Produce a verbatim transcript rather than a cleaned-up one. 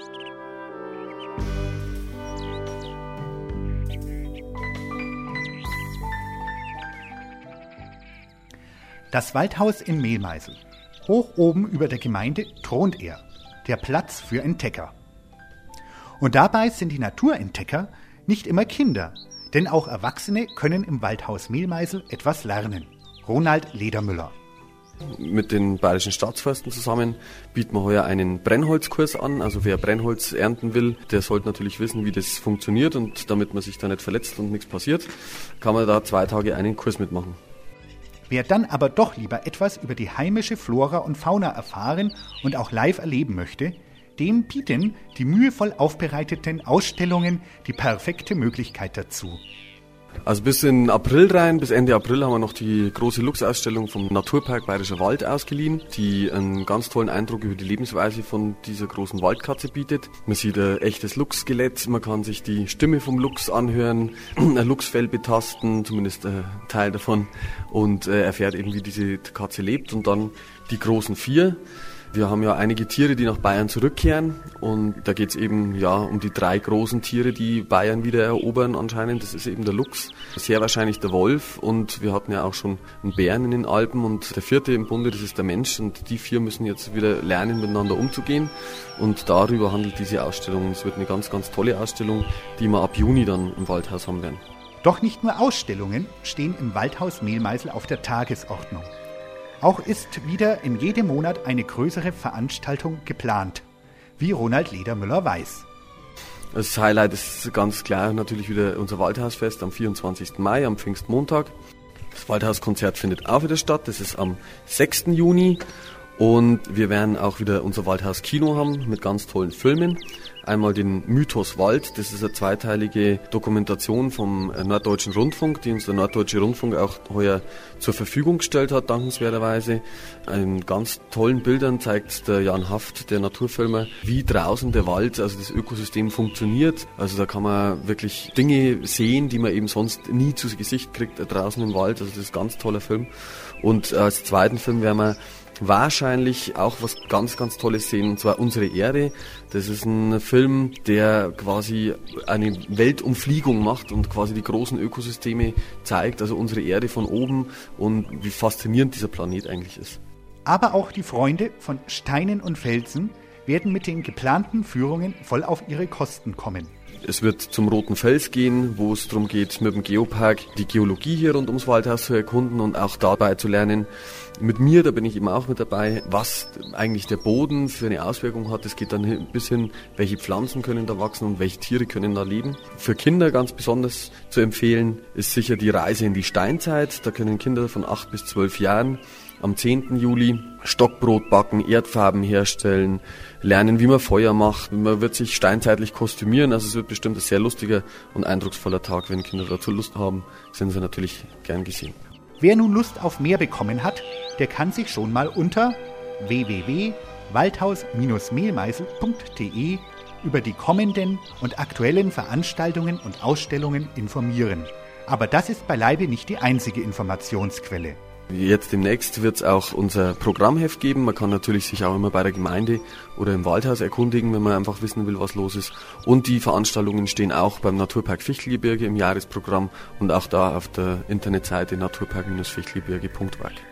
Das Waldhaus in Mehlmeisel. Hoch oben über der Gemeinde thront er, der Platz für Entdecker. Und dabei sind die Naturentdecker nicht immer Kinder, denn auch Erwachsene können im Waldhaus Mehlmeisel etwas lernen. Ronald Ledermüller. Mit den Bayerischen Staatsforsten zusammen bieten wir heuer einen Brennholzkurs an. Also wer Brennholz ernten will, der sollte natürlich wissen, wie das funktioniert. Und damit man sich da nicht verletzt und nichts passiert, kann man da zwei Tage einen Kurs mitmachen. Wer dann aber doch lieber etwas über die heimische Flora und Fauna erfahren und auch live erleben möchte, dem bieten die mühevoll aufbereiteten Ausstellungen die perfekte Möglichkeit dazu. Also bis in April rein, bis Ende April haben wir noch die große Luchsausstellung vom Naturpark Bayerischer Wald ausgeliehen, die einen ganz tollen Eindruck über die Lebensweise von dieser großen Waldkatze bietet. Man sieht ein echtes Luchsskelett, man kann sich die Stimme vom Luchs anhören, ein Luchsfell betasten, zumindest ein Teil davon, und erfährt eben, wie diese Katze lebt. Und dann die großen vier. Wir haben ja einige Tiere, die nach Bayern zurückkehren, und da geht es eben ja um die drei großen Tiere, die Bayern wieder erobern anscheinend. Das ist eben der Luchs, sehr wahrscheinlich der Wolf, und wir hatten ja auch schon einen Bären in den Alpen, und der vierte im Bunde, das ist der Mensch, und die vier müssen jetzt wieder lernen, miteinander umzugehen, und darüber handelt diese Ausstellung. Es wird eine ganz, ganz tolle Ausstellung, die wir ab Juni dann im Waldhaus haben werden. Doch nicht nur Ausstellungen stehen im Waldhaus Mehlmeisel auf der Tagesordnung. Auch ist wieder in jedem Monat eine größere Veranstaltung geplant, wie Ronald Ledermüller weiß. Das Highlight ist ganz klar natürlich wieder unser Waldhausfest am vierundzwanzigsten Mai, am Pfingstmontag. Das Waldhauskonzert findet auch wieder statt, das ist am sechsten Juni. Und wir werden auch wieder unser Waldhaus-Kino haben mit ganz tollen Filmen. Einmal den Mythos Wald, das ist eine zweiteilige Dokumentation vom Norddeutschen Rundfunk, die uns der Norddeutsche Rundfunk auch heuer zur Verfügung gestellt hat, dankenswerterweise. In ganz tollen Bildern zeigt der Jan Haft, der Naturfilmer, wie draußen der Wald, also das Ökosystem funktioniert. Also da kann man wirklich Dinge sehen, die man eben sonst nie zu Gesicht kriegt, draußen im Wald. Also das ist ein ganz toller Film. Und als zweiten Film werden wir wahrscheinlich auch was ganz, ganz Tolles sehen, und zwar Unsere Erde. Das ist ein Film, der quasi eine Weltumfliegung macht und quasi die großen Ökosysteme zeigt, also unsere Erde von oben, und wie faszinierend dieser Planet eigentlich ist. Aber auch die Freunde von Steinen und Felsen werden mit den geplanten Führungen voll auf ihre Kosten kommen. Es wird zum Roten Fels gehen, wo es darum geht, mit dem Geopark die Geologie hier rund ums Waldhaus zu erkunden und auch dabei zu lernen. Mit mir, da bin ich eben auch mit dabei, was eigentlich der Boden für eine Auswirkung hat. Es geht dann bis hin, welche Pflanzen können da wachsen und welche Tiere können da leben. Für Kinder ganz besonders zu empfehlen ist sicher die Reise in die Steinzeit. Da können Kinder von acht bis zwölf Jahren am zehnten Juli Stockbrot backen, Erdfarben herstellen, lernen, wie man Feuer macht. Man wird sich steinzeitlich kostümieren, also es wird bestimmt ein sehr lustiger und eindrucksvoller Tag. Wenn Kinder dazu Lust haben, sind sie natürlich gern gesehen. Wer nun Lust auf mehr bekommen hat, der kann sich schon mal unter w w w punkt waldhaus Bindestrich mehlmeisel punkt d e über die kommenden und aktuellen Veranstaltungen und Ausstellungen informieren. Aber das ist beileibe nicht die einzige Informationsquelle. Jetzt demnächst wird es auch unser Programmheft geben. Man kann natürlich sich auch immer bei der Gemeinde oder im Waldhaus erkundigen, wenn man einfach wissen will, was los ist. Und die Veranstaltungen stehen auch beim Naturpark Fichtelgebirge im Jahresprogramm und auch da auf der Internetseite naturpark Bindestrich fichtelgebirge punkt org.